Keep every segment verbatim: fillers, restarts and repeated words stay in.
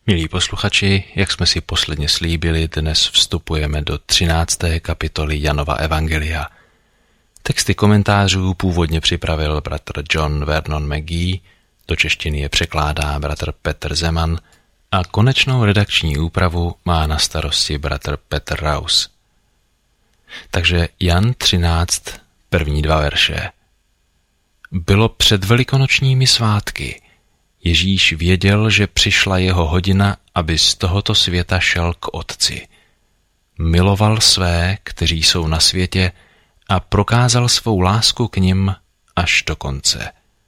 Milí posluchači, jak jsme si posledně slíbili, dnes vstupujeme do třinácté kapitoly Janova evangelia. Texty komentářů původně připravil bratr John Vernon McGee, do češtiny je překládá bratr Petr Zeman a konečnou redakční úpravu má na starosti bratr Petr Raus. Takže Jan třináct, první dva verše. Bylo před velikonočními svátky. Ježíš věděl, že přišla jeho hodina, aby z tohoto světa šel k Otci. Miloval své, kteří jsou na světě, a prokázal svou lásku k nim až do konce.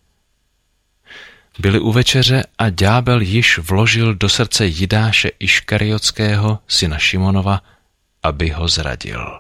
Byli u večeře a ďábel již vložil do srdce Jidáše Iškariotského, syna Šimonova, aby ho zradil.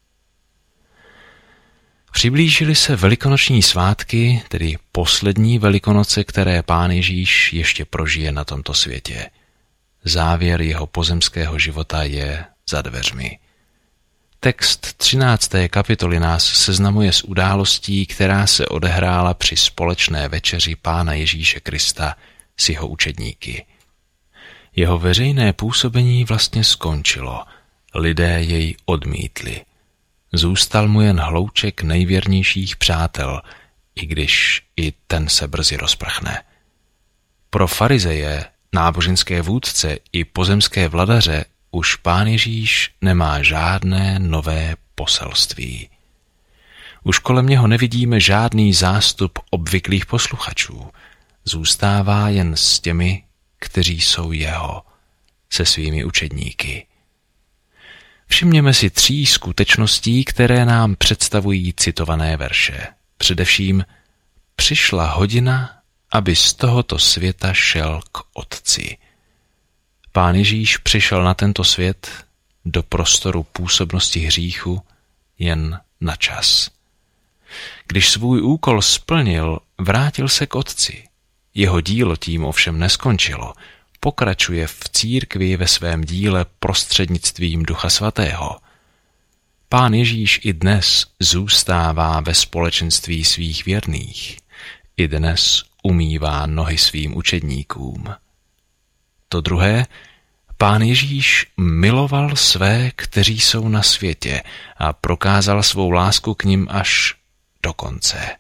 Přiblížily se velikonoční svátky, tedy poslední Velikonoce, které Pán Ježíš ještě prožije na tomto světě. Závěr jeho pozemského života je za dveřmi. Text třinácté kapitoly nás seznamuje s událostí, která se odehrála při společné večeři Pána Ježíše Krista s jeho učedníky. Jeho veřejné působení vlastně skončilo. Lidé jej odmítli. Zůstal mu jen hlouček nejvěrnějších přátel, i když i ten se brzy rozprchne. Pro farizeje, náboženské vůdce i pozemské vladaře už Pán Ježíš nemá žádné nové poselství. Už kolem něho nevidíme žádný zástup obvyklých posluchačů. Zůstává jen s těmi, kteří jsou jeho, se svými učedníky. Všimněme si tří skutečností, které nám představují citované verše. Především přišla hodina, aby z tohoto světa šel k Otci. Pán Ježíš přišel na tento svět, do prostoru působnosti hříchu, jen na čas. Když svůj úkol splnil, vrátil se k Otci. Jeho dílo tím ovšem neskončilo. Pokračuje v církvi ve svém díle prostřednictvím Ducha Svatého. Pán Ježíš i dnes zůstává ve společenství svých věrných. I dnes umývá nohy svým učedníkům. To druhé, Pán Ježíš miloval své, kteří jsou na světě, a prokázal svou lásku k nim až do konce.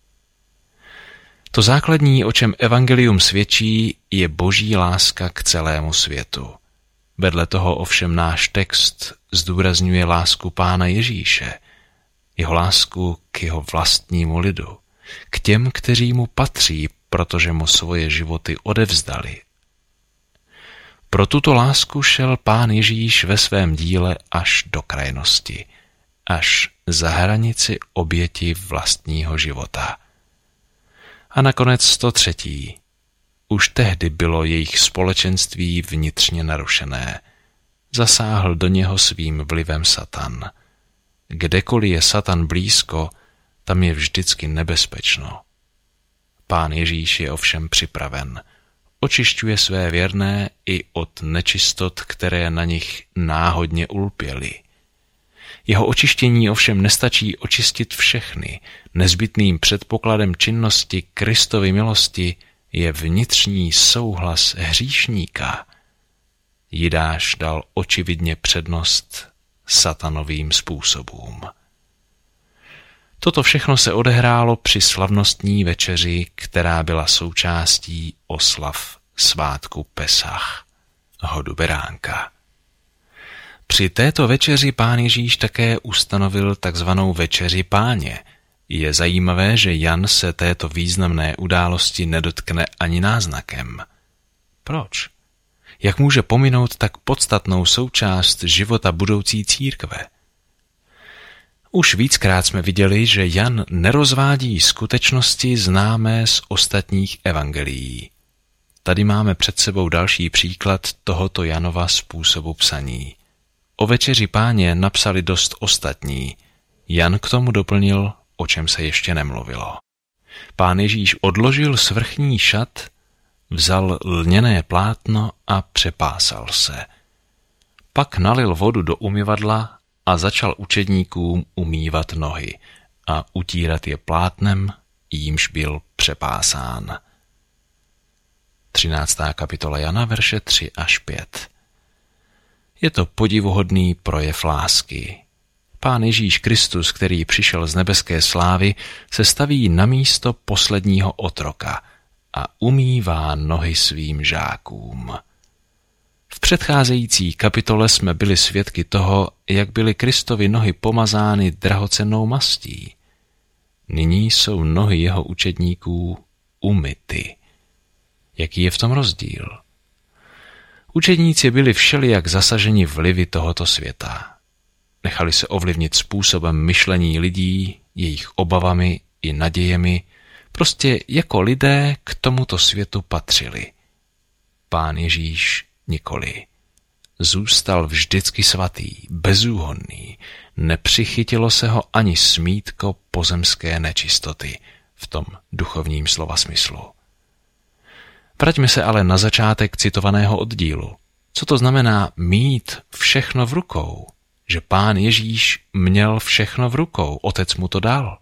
To základní, o čem evangelium svědčí, je boží láska k celému světu. Vedle toho ovšem náš text zdůrazňuje lásku Pána Ježíše, jeho lásku k jeho vlastnímu lidu, k těm, kteří mu patří, protože mu svoje životy odevzdali. Pro tuto lásku šel Pán Ježíš ve svém díle až do krajnosti, až za hranici oběti vlastního života. A nakonec to třetí. Už tehdy bylo jejich společenství vnitřně narušené. Zasáhl do něho svým vlivem Satan. Kdekoliv je Satan blízko, tam je vždycky nebezpečno. Pán Ježíš je ovšem připraven. Očišťuje své věrné i od nečistot, které na nich náhodně ulpěly. Jeho očištění ovšem nestačí očistit všechny. Nezbytným předpokladem činnosti Kristovy milosti je vnitřní souhlas hříšníka. Jidáš dal očividně přednost satanovým způsobům. Toto všechno se odehrálo při slavnostní večeři, která byla součástí oslav svátku Pesach, hodu beránka. Při této večeři Pán Ježíš také ustanovil takzvanou večeři Páně. Je zajímavé, že Jan se této významné události nedotkne ani náznakem. Proč? Jak může pominout tak podstatnou součást života budoucí církve? Už víckrát jsme viděli, že Jan nerozvádí skutečnosti známé z ostatních evangelií. Tady máme před sebou další příklad tohoto Janova způsobu psaní. O večeři Páně napsali dost ostatní. Jan k tomu doplnil, o čem se ještě nemluvilo. Pán Ježíš odložil svrchní šat, vzal lněné plátno a přepásal se. Pak nalil vodu do umyvadla a začal učedníkům umývat nohy a utírat je plátnem, jímž byl přepásán. třináctá kapitola Jana, verše tři až pět. Je to podivuhodný projev lásky. Pán Ježíš Kristus, který přišel z nebeské slávy, se staví na místo posledního otroka a umývá nohy svým žákům. V předcházející kapitole jsme byli svědky toho, jak byly Kristovy nohy pomazány drahocennou mastí. Nyní jsou nohy jeho učedníků umyty. Jaký je v tom rozdíl? Učedníci byli všelijak zasaženi vlivy tohoto světa. Nechali se ovlivnit způsobem myšlení lidí, jejich obavami i nadějemi, prostě jako lidé k tomuto světu patřili. Pán Ježíš nikoli. Zůstal vždycky svatý, bezúhonný, nepřichytilo se ho ani smítko pozemské nečistoty v tom duchovním slova smyslu. Vraťme se ale na začátek citovaného oddílu. Co to znamená mít všechno v rukou? Že Pán Ježíš měl všechno v rukou, Otec mu to dal.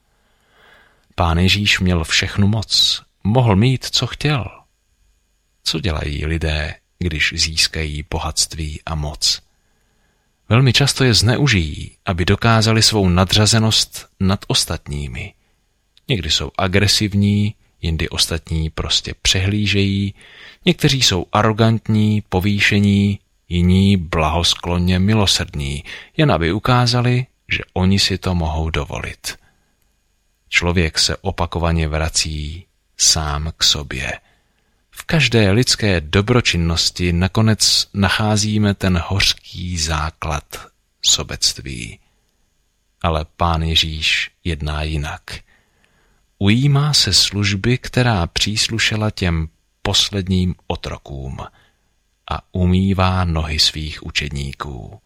Pán Ježíš měl všechnu moc, mohl mít, co chtěl. Co dělají lidé, když získají bohatství a moc? Velmi často je zneužijí, aby dokázali svou nadřazenost nad ostatními. Někdy jsou agresivní, jindy ostatní prostě přehlížejí, někteří jsou arrogantní, povýšení, jiní blahosklonně milosrdní, jen aby ukázali, že oni si to mohou dovolit. Člověk se opakovaně vrací sám k sobě. V každé lidské dobročinnosti nakonec nacházíme ten hořký základ sobectví. Ale Pán Ježíš jedná jinak. Ujímá se služby, která příslušela těm posledním otrokům a umývá nohy svých učedníků.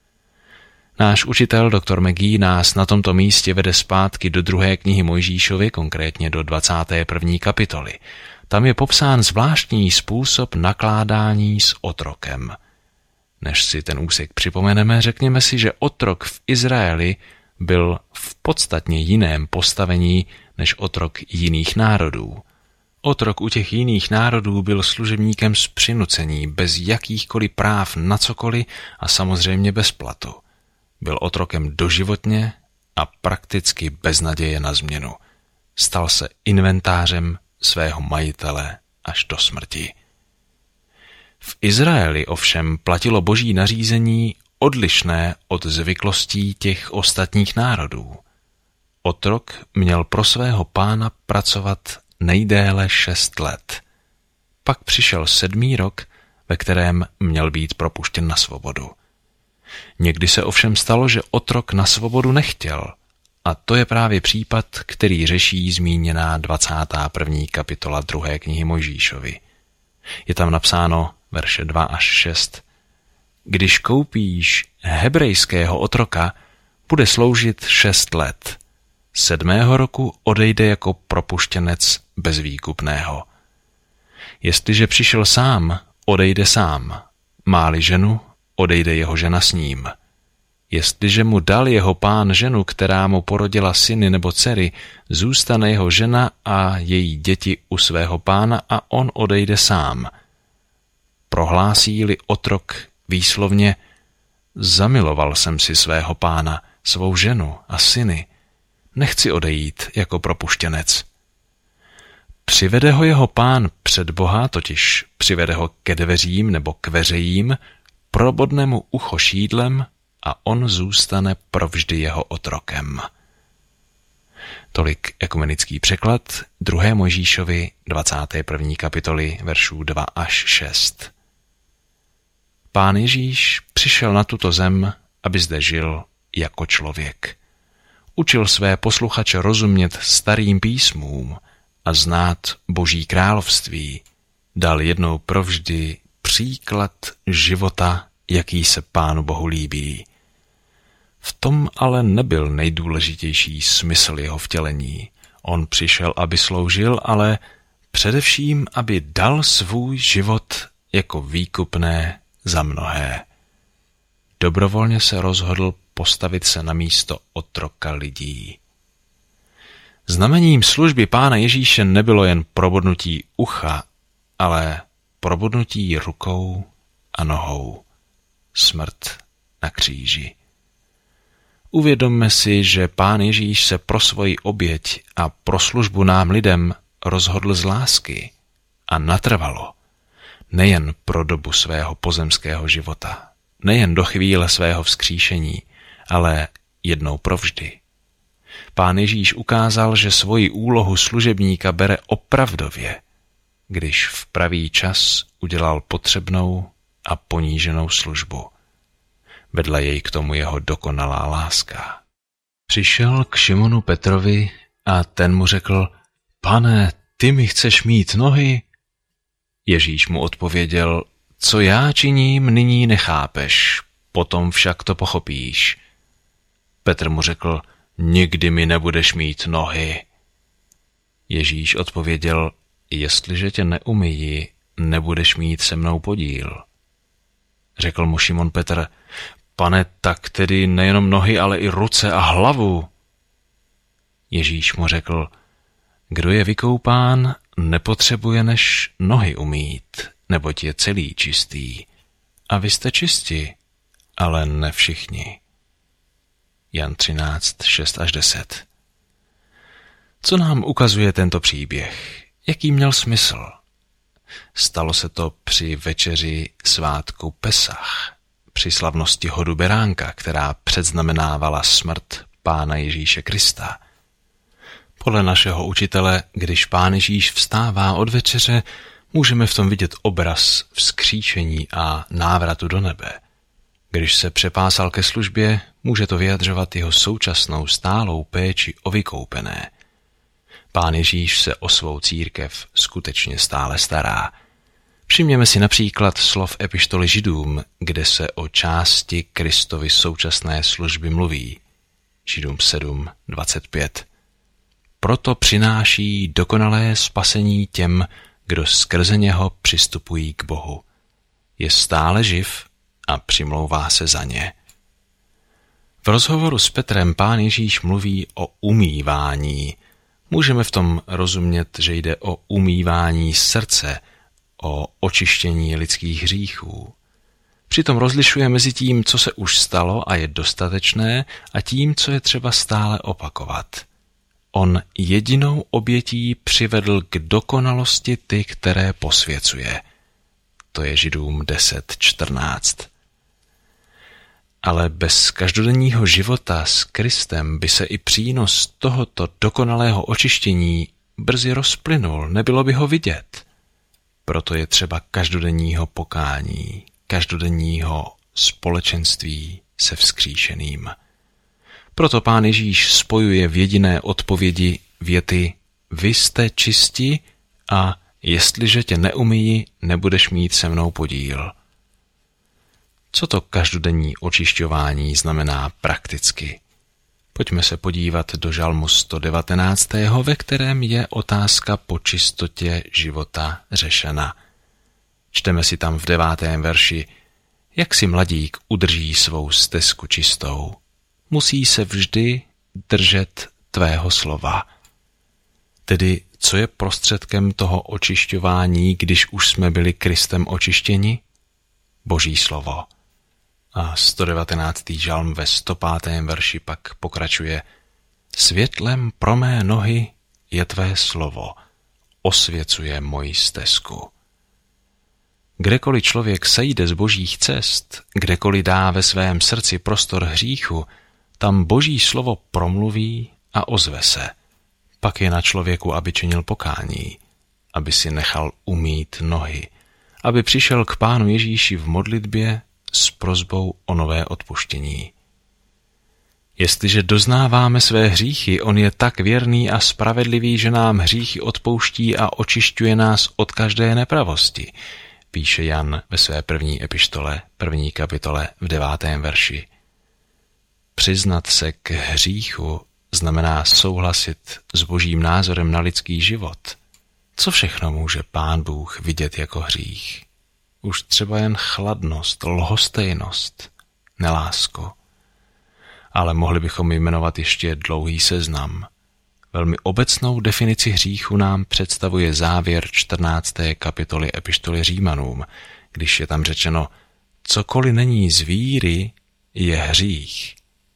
Náš učitel doktor McGee nás na tomto místě vede zpátky do druhé knihy Mojžíšovy, konkrétně do dvacáté první kapitoly. Tam je popsán zvláštní způsob nakládání s otrokem. Než si ten úsek připomeneme, řekněme si, že otrok v Izraeli byl v podstatně jiném postavení než otrok jiných národů. Otrok u těch jiných národů byl služebníkem z přinucení, bez jakýchkoliv práv na cokoliv a samozřejmě bez platu. Byl otrokem doživotně a prakticky bez naděje na změnu. Stal se inventářem svého majitele až do smrti. V Izraeli ovšem platilo boží nařízení odlišné od zvyklostí těch ostatních národů. Otrok měl pro svého pána pracovat nejdéle šest let. Pak přišel sedmý rok, ve kterém měl být propuštěn na svobodu. Někdy se ovšem stalo, že otrok na svobodu nechtěl, a to je právě případ, který řeší zmíněná dvacátá první kapitola druhé knihy Mojžíšovy. Je tam napsáno verše dva až šest. Když koupíš hebrejského otroka, bude sloužit šest let. Sedmého roku odejde jako propuštěnec bez výkupného. Jestliže přišel sám, odejde sám. Má-li ženu, odejde jeho žena s ním. Jestliže mu dal jeho pán ženu, která mu porodila syny nebo dcery, zůstane jeho žena a její děti u svého pána a on odejde sám. Prohlásí-li otrok výslovně, zamiloval jsem si svého pána, svou ženu a syny, nechci odejít jako propuštěnec. Přivede ho jeho pán před Boha, totiž přivede ho ke dveřím nebo k veřejím, probodne mu ucho šídlem a on zůstane provždy jeho otrokem. Tolik ekumenický překlad druhé Mojžíšovi dvacáté první kapitoly veršů dva až šest. Pán Ježíš přišel na tuto zem, aby zde žil jako člověk. Učil své posluchače rozumět starým písmům a znát Boží království. Dal jednou provždy příklad života, jaký se Pánu Bohu líbí. V tom ale nebyl nejdůležitější smysl jeho vtělení. On přišel, aby sloužil, ale především, aby dal svůj život jako výkupné za mnohé. Dobrovolně se rozhodl postavit se na místo otroka lidí. Znamením služby Pána Ježíše nebylo jen probodnutí ucha, ale probodnutí rukou a nohou. Smrt na kříži. Uvědomme si, že Pán Ježíš se pro svoji oběť a pro službu nám lidem rozhodl z lásky a natrvalo, nejen pro dobu svého pozemského života, nejen do chvíle svého vzkříšení, ale jednou provždy. Pán Ježíš ukázal, že svoji úlohu služebníka bere opravdově, když v pravý čas udělal potřebnou a poníženou službu. Vedla jej k tomu jeho dokonalá láska. Přišel k Šimonu Petrovi a ten mu řekl: Pane, ty mi chceš mít nohy? Ježíš mu odpověděl: Co já činím, nyní nechápeš, potom však to pochopíš. Petr mu řekl: Nikdy mi nebudeš mít nohy. Ježíš odpověděl: Jestliže tě neumyji, nebudeš mít se mnou podíl. Řekl mu Šimon Petr: Pane, tak tedy nejenom nohy, ale i ruce a hlavu. Ježíš mu řekl: Kdo je vykoupán, nepotřebuje než nohy umýt, neboť je celý čistý. A vy jste čisti, ale ne všichni. Jan třináct, šest až deset. Co nám ukazuje tento příběh? Jaký měl smysl? Stalo se to při večeři svátku Pesach, při slavnosti hodu beránka, která předznamenávala smrt Pána Ježíše Krista. Podle našeho učitele, když Pán Ježíš vstává od večeře, můžeme v tom vidět obraz vzkříšení a návratu do nebe. Když se přepásal ke službě, může to vyjadřovat jeho současnou stálou péči o vykoupené. Pán Ježíš se o svou církev skutečně stále stará. Všimněme si například slov epištoly Židům, kde se o části Kristovy současné služby mluví. Židům sedm, dvacet pět. Proto přináší dokonalé spasení těm, kdo skrze něho přistupují k Bohu. Je stále živ a přimlouvá se za ně. V rozhovoru s Petrem Pán Ježíš mluví o umývání. Můžeme v tom rozumět, že jde o umývání srdce, o očištění lidských hříchů. Přitom rozlišuje mezi tím, co se už stalo a je dostatečné, a tím, co je třeba stále opakovat. On jedinou obětí přivedl k dokonalosti ty, které posvěcuje. To je Židům deset, čtrnáct. Ale bez každodenního života s Kristem by se i přínos tohoto dokonalého očištění brzy rozplynul, nebylo by ho vidět. Proto je třeba každodenního pokání, každodenního společenství se vzkříšeným. Proto Pán Ježíš spojuje v jediné odpovědi věty: Vy jste čisti a jestliže tě neumyji, nebudeš mít se mnou podíl. Co to každodenní očišťování znamená prakticky? Pojďme se podívat do žalmu sto devatenáct, ve kterém je otázka po čistotě života řešena. Čteme si tam v devátém verši: Jak si mladík udrží svou stezku čistou? Musí se vždy držet tvého slova. Tedy, co je prostředkem toho očišťování, když už jsme byli Kristem očištěni? Boží slovo. A sto devatenáctý žalm ve sto pátém verši pak pokračuje: Světlem pro mé nohy je tvé slovo, osvěcuje moji stezku. Kdekoliv člověk sejde z božích cest, kdekoliv dá ve svém srdci prostor hříchu, tam boží slovo promluví a ozve se. Pak je na člověku, aby činil pokání, aby si nechal umýt nohy, aby přišel k Pánu Ježíši v modlitbě s prosbou o nové odpuštění. Jestliže doznáváme své hříchy, on je tak věrný a spravedlivý, že nám hříchy odpouští a očišťuje nás od každé nepravosti, píše Jan ve své první epištole, první kapitole v devátém verši. Přiznat se k hříchu znamená souhlasit s božím názorem na lidský život. Co všechno může Pán Bůh vidět jako hřích? Už třeba jen chladnost, lhostejnost, nelásko. Ale mohli bychom jmenovat ještě dlouhý seznam. Velmi obecnou definici hříchu nám představuje závěr čtrnácté kapitoly epištoly Římanům, když je tam řečeno, cokoliv není z víry, je hřích.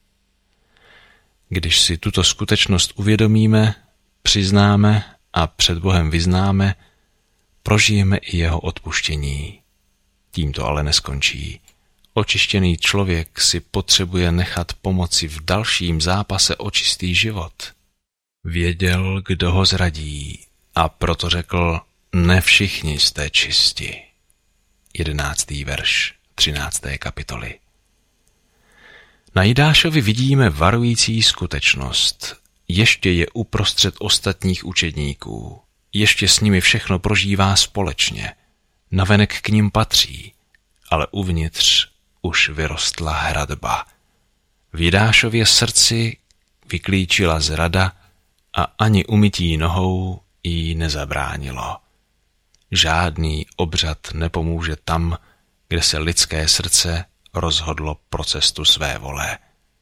Když si tuto skutečnost uvědomíme, přiznáme a před Bohem vyznáme, prožijeme i jeho odpuštění. Tím to ale neskončí. Očištěný člověk si potřebuje nechat pomoci v dalším zápase o čistý život. Věděl, kdo ho zradí, a proto řekl, ne všichni jste čisti. Jedenáctý verš třinácté kapitoly. Na Jidášovi vidíme varující skutečnost. Ještě je uprostřed ostatních učedníků. Ještě s nimi všechno prožívá společně. Navenek k nim patří, ale uvnitř už vyrostla hradba. V Jidášově srdci vyklíčila zrada a ani umytí nohou jí nezabránilo. Žádný obřad nepomůže tam, kde se lidské srdce rozhodlo pro cestu své vole.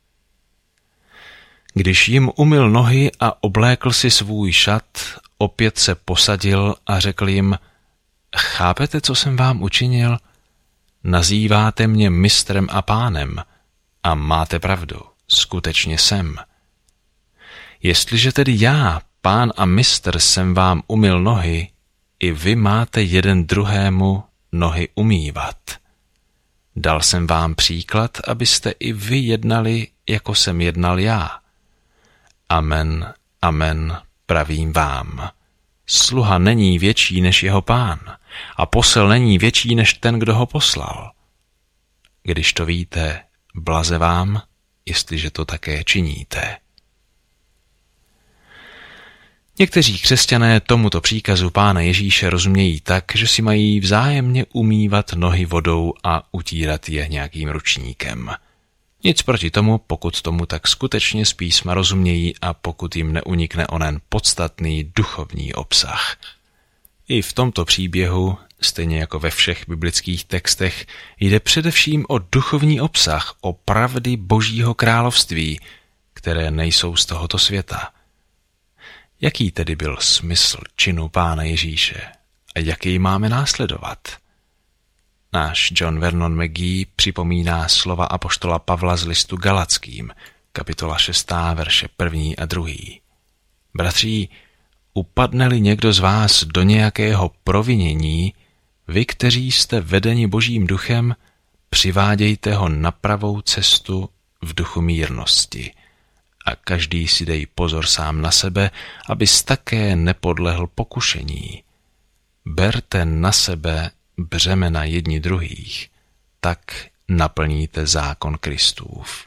Když jim umyl nohy a oblékl si svůj šat, opět se posadil a řekl jim, chápete, co jsem vám učinil? Nazýváte mě mistrem a pánem a máte pravdu, skutečně jsem. Jestliže tedy já, pán a mistr, jsem vám umyl nohy, i vy máte jeden druhému nohy umývat. Dal jsem vám příklad, abyste i vy jednali, jako jsem jednal já. Amen, amen, pravím vám. Sluha není větší než jeho pán a posel není větší než ten, kdo ho poslal. Když to víte, blaze vám, jestliže to také činíte. Někteří křesťané tomuto příkazu Pána Ježíše rozumějí tak, že si mají vzájemně umývat nohy vodou a utírat je nějakým ručníkem. Nic proti tomu, pokud tomu tak skutečně z písma rozumějí a pokud jim neunikne onen podstatný duchovní obsah. I v tomto příběhu, stejně jako ve všech biblických textech, jde především o duchovní obsah, o pravdy Božího království, které nejsou z tohoto světa. Jaký tedy byl smysl činu Pána Ježíše a jak jej máme následovat? Náš John Vernon McGee připomíná slova apoštola Pavla z listu Galackým, kapitola šestá, verše první a druhý. Bratří, upadne-li někdo z vás do nějakého provinění, vy, kteří jste vedeni Božím duchem, přivádějte ho na pravou cestu v duchu mírnosti. A každý si dej pozor sám na sebe, abys také nepodlehl pokušení. Berte na sebe břemena jedni druhých, tak naplníte zákon Kristův.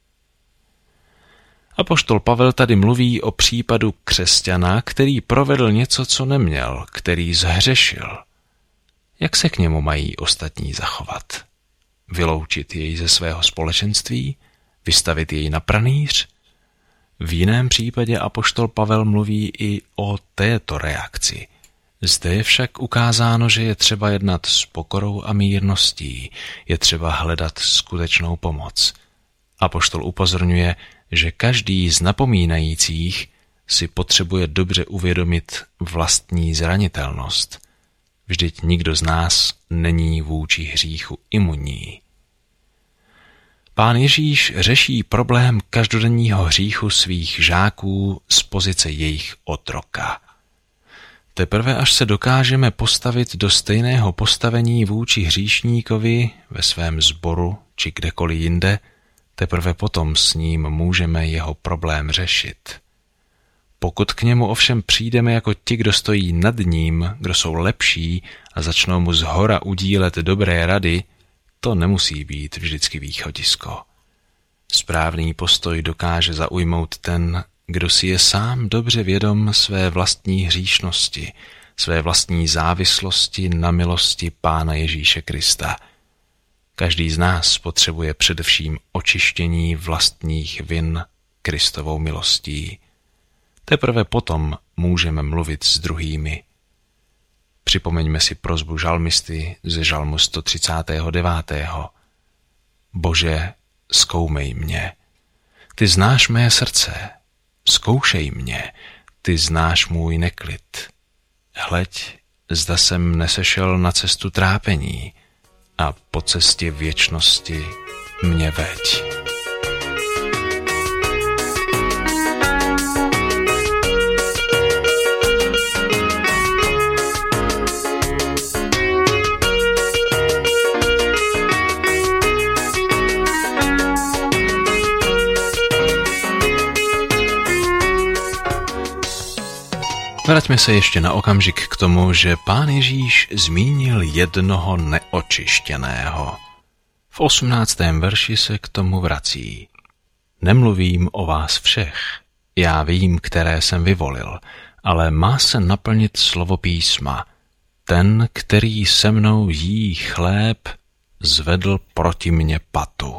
Apoštol Pavel tady mluví o případu křesťana, který provedl něco, co neměl, který zhřešil. Jak se k němu mají ostatní zachovat? Vyloučit jej ze svého společenství? Vystavit jej na pranýř? V jiném případě apoštol Pavel mluví i o této reakci. Zde je však ukázáno, že je třeba jednat s pokorou a mírností, je třeba hledat skutečnou pomoc. Apoštol upozorňuje, že každý z napomínajících si potřebuje dobře uvědomit vlastní zranitelnost. Vždyť nikdo z nás není vůči hříchu imunní. Pán Ježíš řeší problém každodenního hříchu svých žáků z pozice jejich otroka. Teprve až se dokážeme postavit do stejného postavení vůči hříšníkovi ve svém sboru či kdekoliv jinde, teprve potom s ním můžeme jeho problém řešit. Pokud k němu ovšem přijdeme jako ti, kdo stojí nad ním, kdo jsou lepší a začnou mu zhora udílet dobré rady, to nemusí být vždycky východisko. Správný postoj dokáže zaujmout ten, kdo si je sám dobře vědom své vlastní hříšnosti, své vlastní závislosti na milosti Pána Ježíše Krista. Každý z nás potřebuje především očištění vlastních vin Kristovou milostí. Teprve potom můžeme mluvit s druhými. Připomeňme si prosbu žalmisty ze žalmu sto třicátého devátého. Bože, zkoumej mě. Ty znáš mé srdce. zkoušej mě, ty znáš můj neklid. Hleď, zda jsem nesešel na cestu trápení a po cestě věčnosti mě veď. Vraťme se ještě na okamžik k tomu, že Pán Ježíš zmínil jednoho neočištěného. V osmnáctém verši se k tomu vrací. Nemluvím o vás všech, já vím, které jsem vyvolil, ale má se naplnit slovo písma. Ten, který se mnou jí chléb, zvedl proti mně patu.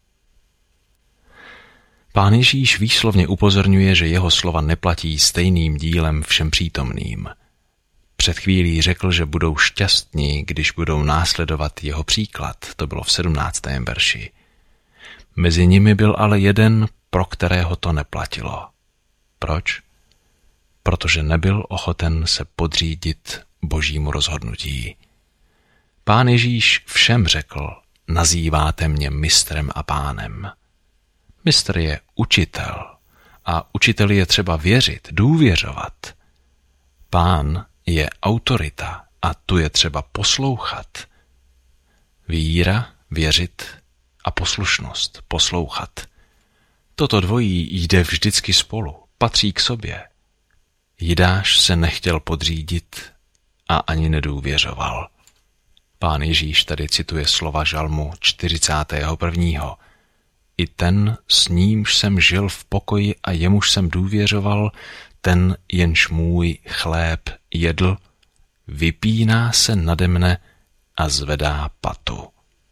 Pán Ježíš výslovně upozorňuje, že jeho slova neplatí stejným dílem všem přítomným. Před chvílí řekl, že budou šťastní, když budou následovat jeho příklad. To bylo v sedmnáctém verši. Mezi nimi byl ale jeden, pro kterého to neplatilo. Proč? Protože nebyl ochoten se podřídit božímu rozhodnutí. Pán Ježíš všem řekl, nazýváte mě mistrem a pánem. Mistr je učitel a učiteli je třeba věřit, důvěřovat. Pán je autorita a tu je třeba poslouchat. Víra, věřit a poslušnost, poslouchat. Toto dvojí jde vždycky spolu, patří k sobě. Jidáš se nechtěl podřídit a ani nedůvěřoval. Pán Ježíš tady cituje slova žalmu čtyřicátého prvního I ten, s nímž jsem žil v pokoji a jemuž jsem důvěřoval, ten, jenž můj chléb jedl, vypíná se nade mne a zvedá patu.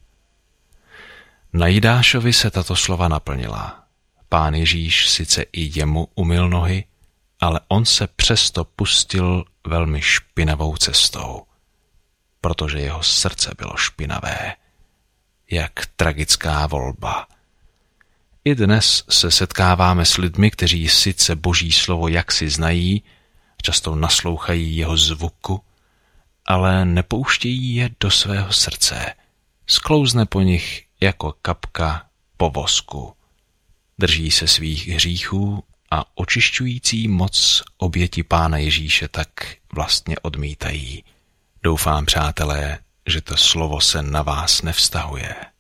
Na Jidášovi se tato slova naplnila. Pán Ježíš sice i jemu umyl nohy, ale on se přesto pustil velmi špinavou cestou, protože jeho srdce bylo špinavé. Jak tragická volba. I dnes se setkáváme s lidmi, kteří sice Boží slovo jaksi znají, často naslouchají jeho zvuku, ale nepouštějí je do svého srdce. Sklouzne po nich jako kapka po vosku. Drží se svých hříchů a očišťující moc oběti Pána Ježíše tak vlastně odmítají. Doufám, přátelé, že to slovo se na vás nevztahuje.